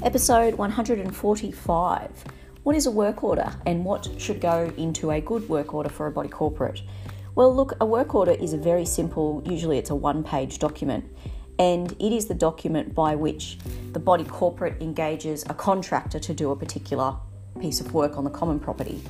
Episode 145. What is a work order and what should go into a good work order for a body corporate? Well, look, a work order is a very simple, usually it's a one-page document, and it is the document by which the body corporate engages a contractor to do a particular piece of work on the common property.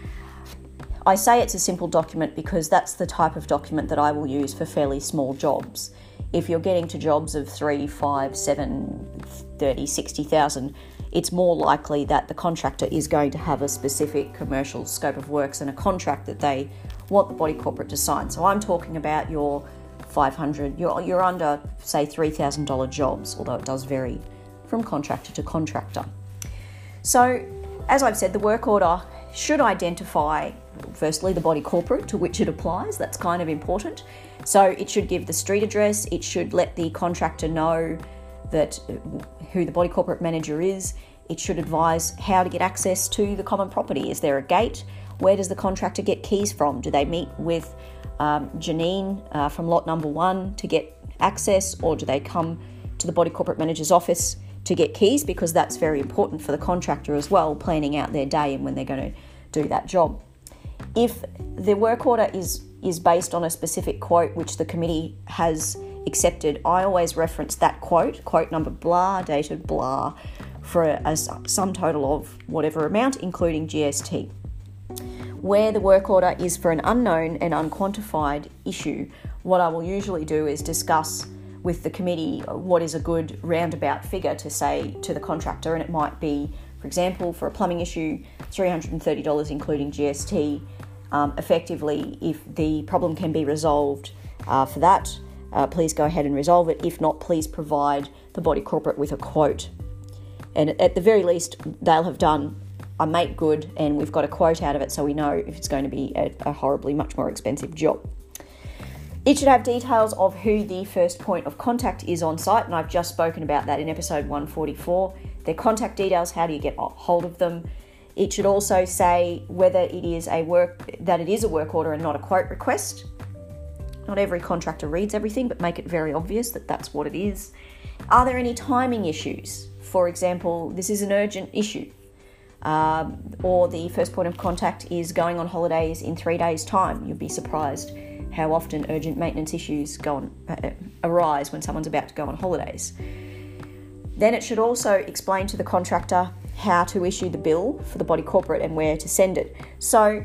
I say it's a simple document because that's the type of document that I will use for fairly small jobs. If you're getting to jobs of 3, 5, 7, 30, 60,000, it's more likely that the contractor is going to have a specific commercial scope of works and a contract that they want the body corporate to sign. So I'm talking about your 500, you're under, say, $3,000 jobs, although it does vary from contractor to contractor. So, as I've said, the work order should identify, firstly, the body corporate to which it applies. That's kind of important. So it should give the street address. It should let the contractor know that who the body corporate manager is. It should advise how to get access to the common property. Is there a gate? Where does the contractor get keys from? Do they meet with Janine from lot number 1 to get access, or do they come to the body corporate manager's office to get keys? Because that's very important for the contractor as well, planning out their day and when they're going to do that job. If the work order is based on a specific quote which the committee has accepted, I always reference that quote number blah, dated blah, for a sum total of whatever amount, including GST. Where the work order is for an unknown and unquantified issue, what I will usually do is discuss with the committee what is a good roundabout figure to say to the contractor, and it might be, for example, for a plumbing issue, $330 including GST. Effectively, if the problem can be resolved for that, please go ahead and resolve it. If not, please provide the body corporate with a quote. And at the very least, they'll have done a make good, and we've got a quote out of it, so we know if it's going to be a horribly much more expensive job. It should have details of who the first point of contact is on site, and I've just spoken about that in episode 144. Their contact details, how do you get hold of them? It should also say whether it is a work order and not a quote request. Not every contractor reads everything, but make it very obvious that that's what it is. Are there any timing issues? For example, this is an urgent issue, or the first point of contact is going on holidays in 3 days' time. You'd be surprised how often urgent maintenance issues arise when someone's about to go on holidays. Then it should also explain to the contractor how to issue the bill for the body corporate and where to send it. So,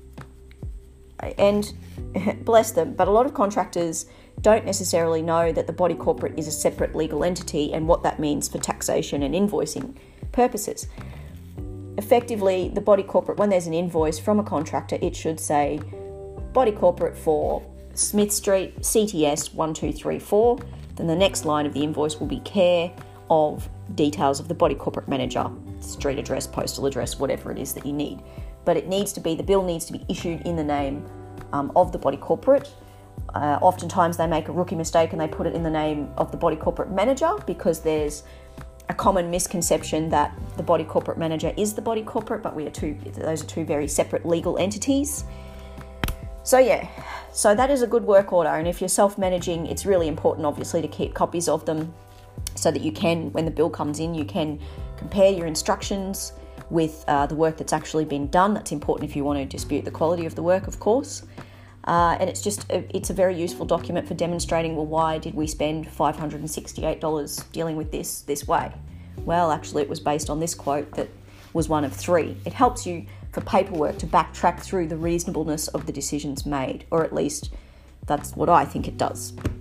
and bless them, but a lot of contractors don't necessarily know that the body corporate is a separate legal entity and what that means for taxation and invoicing purposes. Effectively, the body corporate, when there's an invoice from a contractor, it should say body corporate for Smith Street, CTS 1234. Then the next line of the invoice will be care of details of the body corporate manager, street address, postal address, whatever it is that you need. But it needs to be, the bill needs to be issued in the name of the body corporate. Oftentimes they make a rookie mistake and they put it in the name of the body corporate manager because there's a common misconception that the body corporate manager is the body corporate, but those are two very separate legal entities. So that is a good work order, and if you're self-managing, it's really important obviously to keep copies of them so that you can, when the bill comes in, you can compare your instructions with the work that's actually been done. That's important if you want to dispute the quality of the work, of course. And it's a very useful document for demonstrating, well, why did we spend $568 dealing with this way? Well, actually, it was based on this quote that was one of 3. It helps you for paperwork to backtrack through the reasonableness of the decisions made, or at least that's what I think it does.